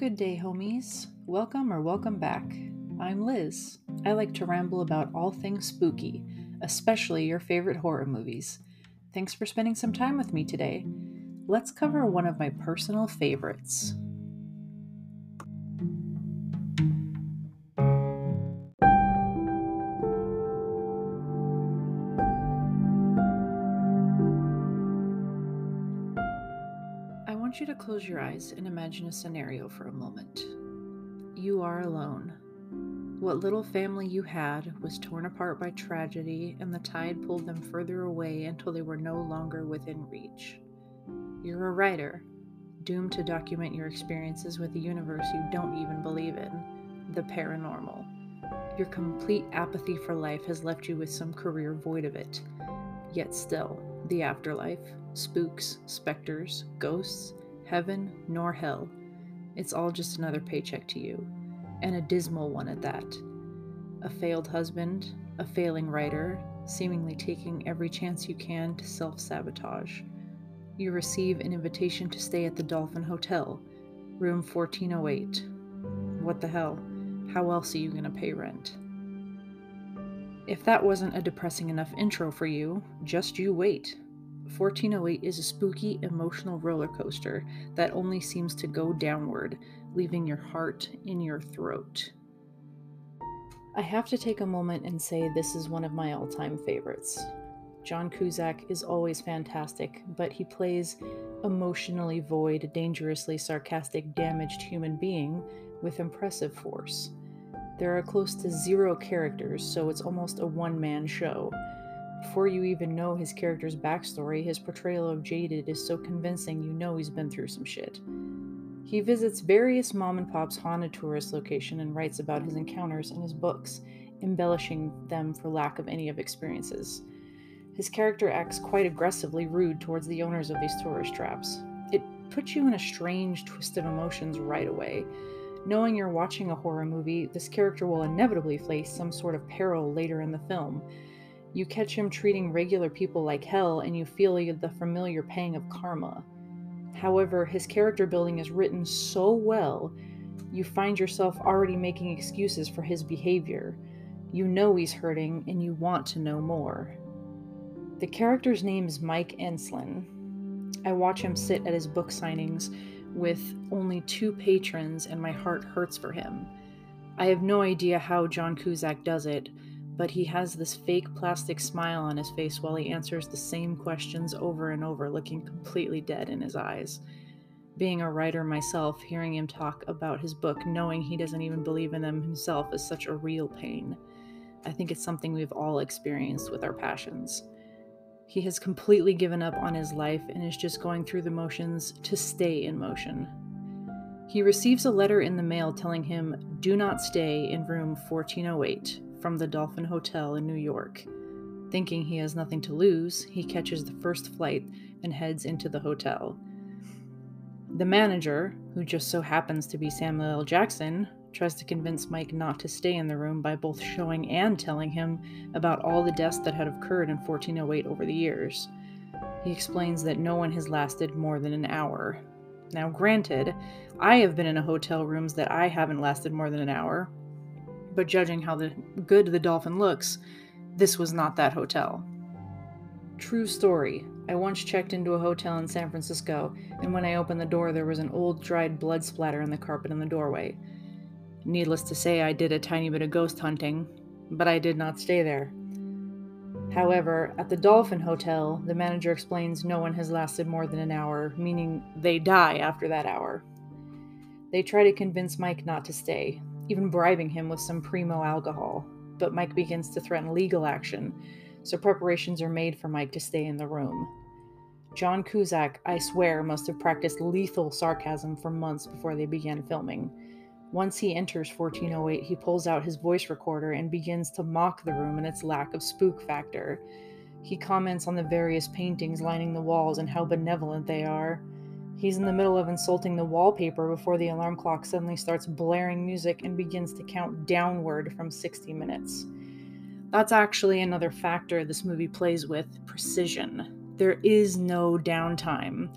Good day, homies. Welcome back. I'm Liz. I like to ramble about all things spooky, especially your favorite horror movies. Thanks for spending some time with me today. Let's cover one of my personal favorites. I want you to close your eyes and imagine a scenario for a moment. You are alone. What little family you had was torn apart by tragedy, and the tide pulled them further away until they were no longer within reach. You're a writer, doomed to document your experiences with a universe you don't even believe in, the paranormal. Your complete apathy for life has left you with some career void of it. Yet still, the afterlife, spooks, specters, ghosts, heaven, nor hell. It's all just another paycheck to you, and a dismal one at that. A failed husband, a failing writer, seemingly taking every chance you can to self-sabotage. You receive an invitation to stay at the Dolphin Hotel, room 1408. What the hell? How else are you going to pay rent? If that wasn't a depressing enough intro for you, just you wait. 1408 is a spooky, emotional roller coaster that only seems to go downward, leaving your heart in your throat. I have to take a moment and say this is one of my all-time favorites. John Cusack is always fantastic, but he plays emotionally void, dangerously sarcastic, damaged human being with impressive force. There are close to zero characters, so it's almost a one-man show. Before you even know his character's backstory, his portrayal of Jaded is so convincing you know he's been through some shit. He visits various mom-and-pop's haunted tourist location and writes about his encounters in his books, embellishing them for lack of any of experiences. His character acts quite aggressively rude towards the owners of these tourist traps. It puts you in a strange twist of emotions right away. Knowing you're watching a horror movie, this character will inevitably face some sort of peril later in the film. You catch him treating regular people like hell, and you feel the familiar pang of karma. However, his character building is written so well, you find yourself already making excuses for his behavior. You know he's hurting, and you want to know more. The character's name is Mike Enslin. I watch him sit at his book signings with only 2 patrons, and my heart hurts for him. I have no idea how John Cusack does it, but he has this fake plastic smile on his face while he answers the same questions over and over, looking completely dead in his eyes. Being a writer myself, hearing him talk about his book, knowing he doesn't even believe in them himself, is such a real pain. I think it's something we've all experienced with our passions. He has completely given up on his life and is just going through the motions to stay in motion. He receives a letter in the mail telling him, "Do not stay in room 1408 from the Dolphin Hotel in New York." Thinking he has nothing to lose, he catches the first flight and heads into the hotel. The manager, who just so happens to be Samuel L. Jackson, tries to convince Mike not to stay in the room by both showing and telling him about all the deaths that had occurred in 1408 over the years. He explains that no one has lasted more than an hour. Now, granted, I have been in hotel rooms that I haven't lasted more than an hour, but judging how good the Dolphin looks, this was not that hotel. True story. I once checked into a hotel in San Francisco, and when I opened the door, there was an old dried blood splatter on the carpet in the doorway. Needless to say, I did a tiny bit of ghost hunting, but I did not stay there. However, at the Dolphin Hotel, the manager explains no one has lasted more than an hour, meaning they die after that hour. They try to convince Mike not to stay, even bribing him with some primo alcohol, but Mike begins to threaten legal action, so preparations are made for Mike to stay in the room. John Cusack, I swear, must have practiced lethal sarcasm for months before they began filming. Once he enters 1408, he pulls out his voice recorder and begins to mock the room and its lack of spook factor. He comments on the various paintings lining the walls and how benevolent they are. He's in the middle of insulting the wallpaper before the alarm clock suddenly starts blaring music and begins to count downward from 60 minutes. That's actually another factor this movie plays with: precision. There is no downtime.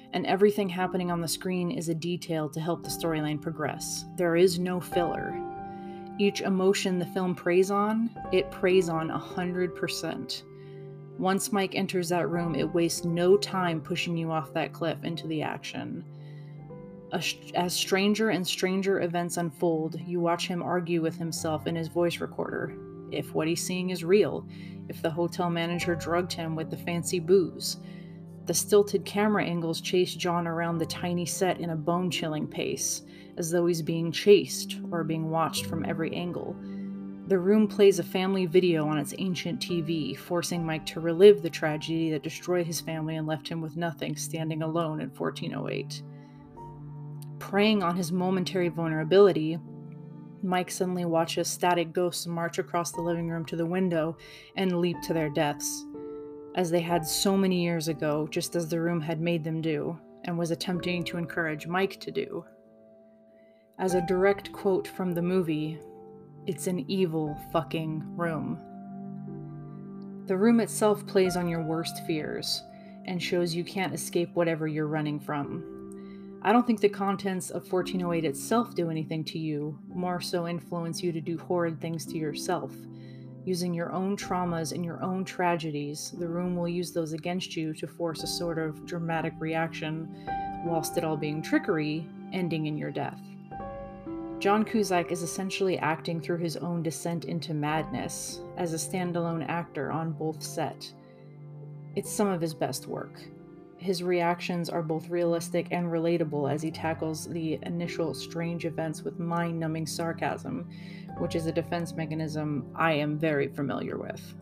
and everything happening on the screen is a detail to help the storyline progress. There is no filler. Each emotion the film preys on, it preys on 100%. Once Mike enters that room, it wastes no time pushing you off that cliff into the action. As stranger and stranger events unfold, you watch him argue with himself in his voice recorder. If what he's seeing is real, if the hotel manager drugged him with the fancy booze. The stilted camera angles chase John around the tiny set in a bone-chilling pace, as though he's being chased or being watched from every angle. The room plays a family video on its ancient TV, forcing Mike to relive the tragedy that destroyed his family and left him with nothing, standing alone in 1408. Preying on his momentary vulnerability, Mike suddenly watches static ghosts march across the living room to the window and leap to their deaths, as they had so many years ago, just as the room had made them do, and was attempting to encourage Mike to do. As a direct quote from the movie, "It's an evil fucking room." The room itself plays on your worst fears, and shows you can't escape whatever you're running from. I don't think the contents of 1408 itself do anything to you, more so influence you to do horrid things to yourself. Using your own traumas and your own tragedies, the room will use those against you to force a sort of dramatic reaction, whilst it all being trickery, ending in your death. John Cusack is essentially acting through his own descent into madness, as a standalone actor on both set. It's some of his best work. His reactions are both realistic and relatable as he tackles the initial strange events with mind-numbing sarcasm, which is a defense mechanism I am very familiar with.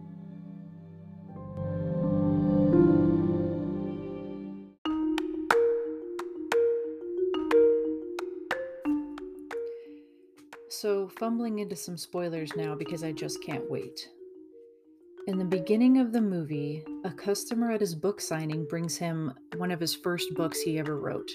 So, fumbling into some spoilers now because I just can't wait. In the beginning of the movie, a customer at his book signing brings him one of his first books he ever wrote.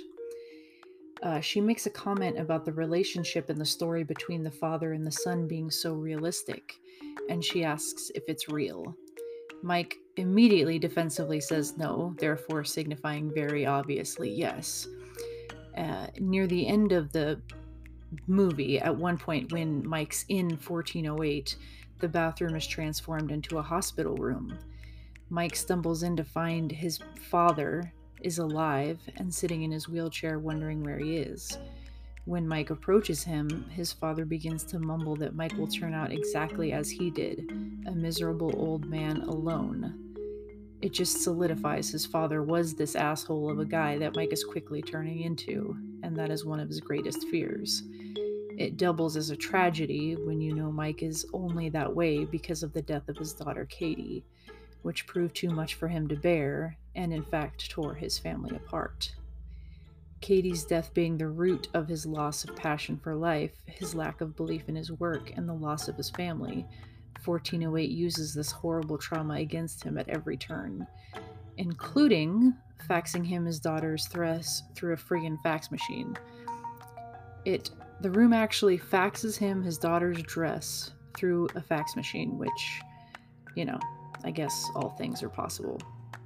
She makes a comment about the relationship in the story between the father and the son being so realistic, and she asks if it's real. Mike immediately defensively says no, therefore signifying very obviously yes. Near the end of the movie, at one point when Mike's in 1408, the bathroom is transformed into a hospital room. Mike stumbles in to find his father is alive and sitting in his wheelchair wondering where he is. When Mike approaches him, his father begins to mumble that Mike will turn out exactly as he did, a miserable old man alone. It just solidifies his father was this asshole of a guy that Mike is quickly turning into, and that is one of his greatest fears. It doubles as a tragedy when you know Mike is only that way because of the death of his daughter Katie, which proved too much for him to bear, and in fact tore his family apart. Katie's death being the root of his loss of passion for life, his lack of belief in his work, and the loss of his family, 1408 uses this horrible trauma against him at every turn, including faxing him his daughter's threats through a friggin' fax machine. The room actually faxes him his daughter's dress through a fax machine, which, I guess all things are possible.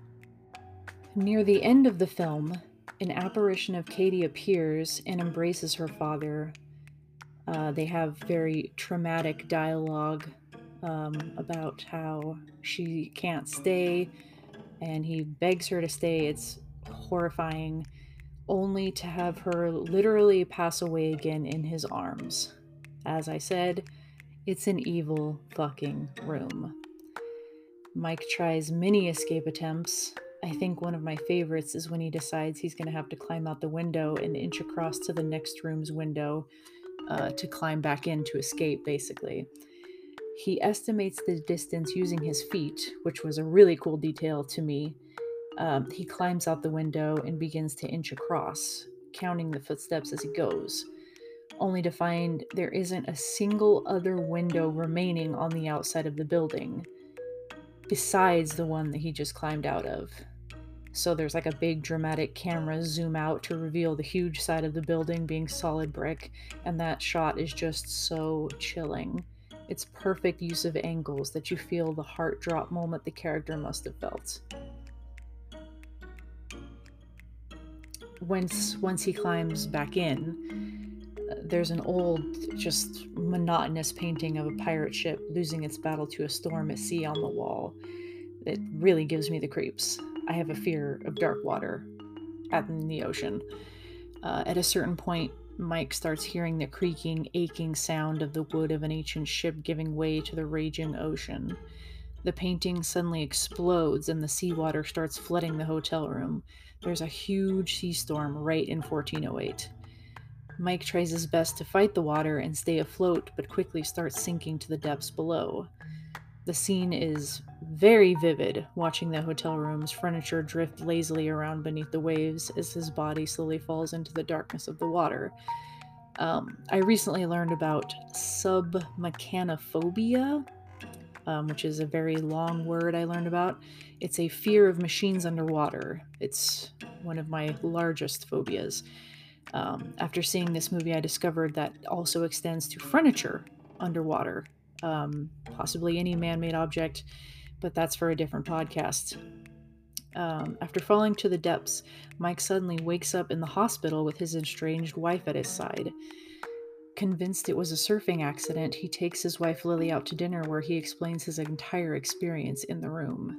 Near the end of the film, an apparition of Katie appears and embraces her father. They have very traumatic dialogue about how she can't stay, and he begs her to stay. It's horrifying, only to have her literally pass away again in his arms. As I said, it's an evil fucking room. Mike tries many escape attempts. I think one of my favorites is when he decides he's going to have to climb out the window and inch across to the next room's window to climb back in to escape, basically. He estimates the distance using his feet, which was a really cool detail to me. He climbs out the window and begins to inch across, counting the footsteps as he goes, only to find there isn't a single other window remaining on the outside of the building, besides the one that he just climbed out of. So there's like a big dramatic camera zoom out to reveal the huge side of the building being solid brick, and that shot is just so chilling. It's perfect use of angles that you feel the heart drop moment the character must have felt. Once he climbs back in, there's an old, just monotonous painting of a pirate ship losing its battle to a storm at sea on the wall. It really gives me the creeps. I have a fear of dark water in the ocean. At a certain point, Mike starts hearing the creaking, aching sound of the wood of an ancient ship giving way to the raging ocean. The painting suddenly explodes and the seawater starts flooding the hotel room. There's a huge sea storm right in 1408. Mike tries his best to fight the water and stay afloat, but quickly starts sinking to the depths below. The scene is very vivid, watching the hotel room's furniture drift lazily around beneath the waves as his body slowly falls into the darkness of the water. I recently learned about submechanophobia, which is a very long word I learned about. It's a fear of machines underwater. It's one of my largest phobias. After seeing this movie, I discovered that also extends to furniture underwater, possibly any man made object, but that's for a different podcast. After falling to the depths, Mike suddenly wakes up in the hospital with his estranged wife at his side. Convinced it was a surfing accident, he takes his wife Lily out to dinner where he explains his entire experience in the room.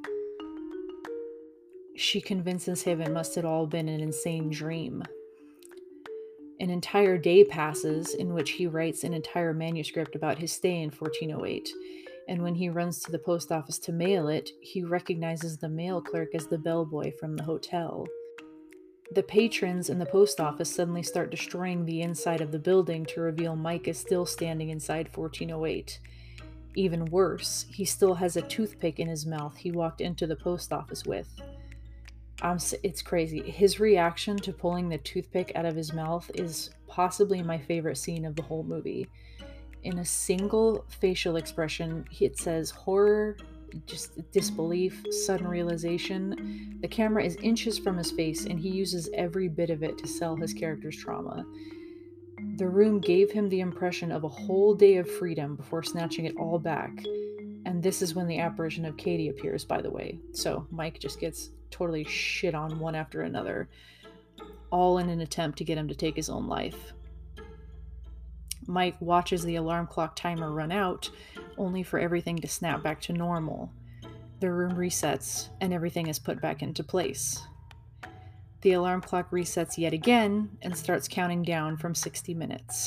She convinces him it must have all been an insane dream. An entire day passes in which he writes an entire manuscript about his stay in 1408, and when he runs to the post office to mail it, he recognizes the mail clerk as the bellboy from the hotel. The patrons in the post office suddenly start destroying the inside of the building to reveal Mike is still standing inside 1408. Even worse, he still has a toothpick in his mouth he walked into the post office with. It's crazy. His reaction to pulling the toothpick out of his mouth is possibly my favorite scene of the whole movie. In a single facial expression, it says horror, just disbelief, sudden realization. The camera is inches from his face, and he uses every bit of it to sell his character's trauma. The room gave him the impression of a whole day of freedom before snatching it all back. And this is when the apparition of Katie appears, by the way. So Mike just gets totally shit on one after another, all in an attempt to get him to take his own life. Mike watches the alarm clock timer run out, only for everything to snap back to normal. The room resets, and everything is put back into place. The alarm clock resets yet again and starts counting down from 60 minutes.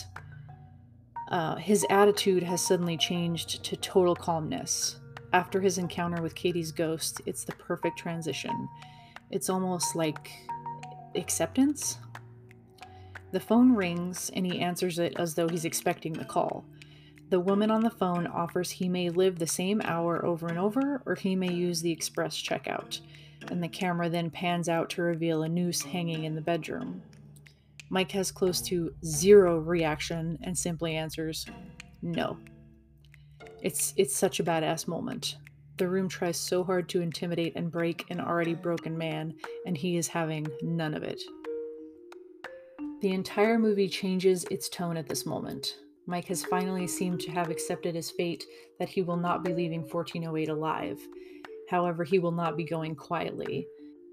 His attitude has suddenly changed to total calmness. After his encounter with Katie's ghost, it's the perfect transition. It's almost like acceptance. The phone rings, and he answers it as though he's expecting the call. The woman on the phone offers he may live the same hour over and over, or he may use the express checkout, and the camera then pans out to reveal a noose hanging in the bedroom. Mike has close to zero reaction and simply answers, no. It's such a badass moment. The room tries so hard to intimidate and break an already broken man, and he is having none of it. The entire movie changes its tone at this moment. Mike has finally seemed to have accepted his fate that he will not be leaving 1408 alive. However, he will not be going quietly.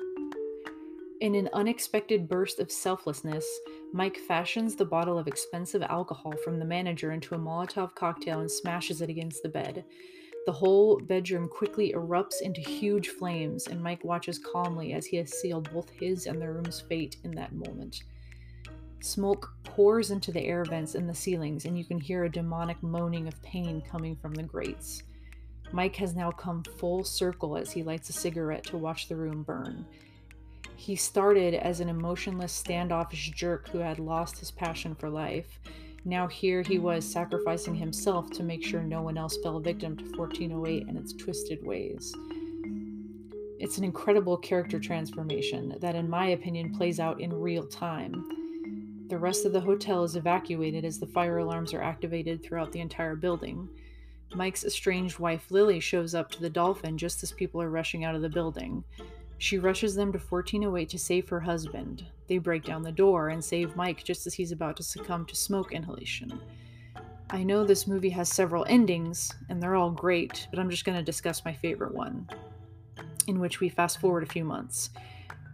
In an unexpected burst of selflessness, Mike fashions the bottle of expensive alcohol from the manager into a Molotov cocktail and smashes it against the bed. The whole bedroom quickly erupts into huge flames, and Mike watches calmly as he has sealed both his and the room's fate in that moment. Smoke pours into the air vents in the ceilings, and you can hear a demonic moaning of pain coming from the grates. Mike has now come full circle as he lights a cigarette to watch the room burn. He started as an emotionless, standoffish jerk who had lost his passion for life. Now here he was sacrificing himself to make sure no one else fell victim to 1408 and its twisted ways. It's an incredible character transformation that, in my opinion, plays out in real time. The rest of the hotel is evacuated as the fire alarms are activated throughout the entire building. Mike's estranged wife Lily shows up to the Dolphin just as people are rushing out of the building. She rushes them to 1408 to save her husband. They break down the door and save Mike just as he's about to succumb to smoke inhalation. I know this movie has several endings, and they're all great, but I'm just going to discuss my favorite one, in which we fast forward a few months.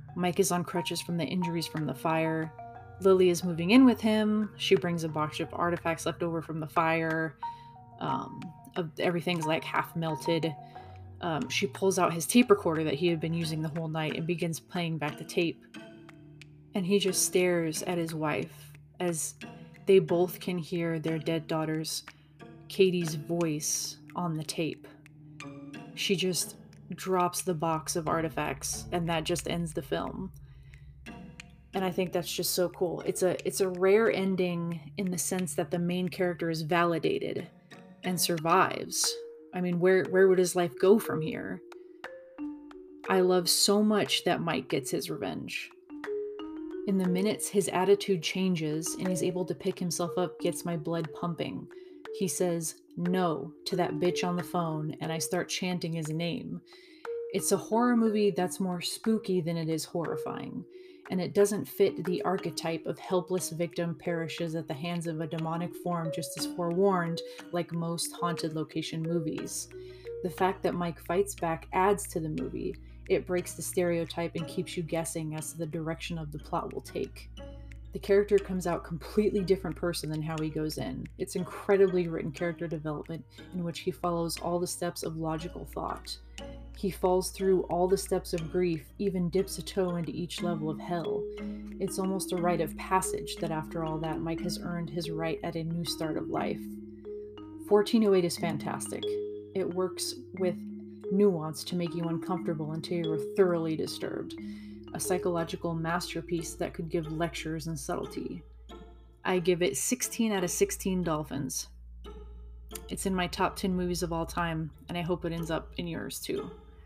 Mike is on crutches from the injuries from the fire. Lily is moving in with him. She brings a box of artifacts left over from the fire. Everything's like half melted. She pulls out his tape recorder that he had been using the whole night and begins playing back the tape. And he just stares at his wife as they both can hear their dead daughter's, Katie's, voice on the tape. She just drops the box of artifacts, and that just ends the film. And I think that's just so cool. It's a rare ending in the sense that the main character is validated and survives. I mean, where would his life go from here? I love so much that Mike gets his revenge. In the minutes his attitude changes and he's able to pick himself up, gets my blood pumping. He says no to that bitch on the phone, and I start chanting his name. It's a horror movie that's more spooky than it is horrifying, and it doesn't fit the archetype of helpless victim perishes at the hands of a demonic form just as forewarned, like most haunted location movies. The fact that Mike fights back adds to the movie. It breaks the stereotype and keeps you guessing as to the direction of the plot will take. The character comes out completely different person than how he goes in. It's incredibly written character development in which he follows all the steps of logical thought. He falls through all the steps of grief, even dips a toe into each level of hell. It's almost a rite of passage that after all that, Mike has earned his right at a new start of life. 1408 is fantastic. It works with nuance to make you uncomfortable until you're thoroughly disturbed. A psychological masterpiece that could give lectures in subtlety. I give it 16 out of 16 dolphins. It's in my top 10 movies of all time, and I hope it ends up in yours too.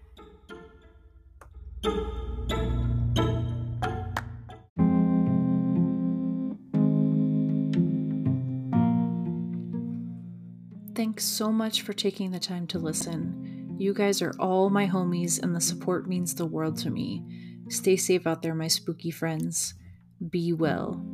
Thanks so much for taking the time to listen. You guys are all my homies, and the support means the world to me. Stay safe out there, my spooky friends. Be well.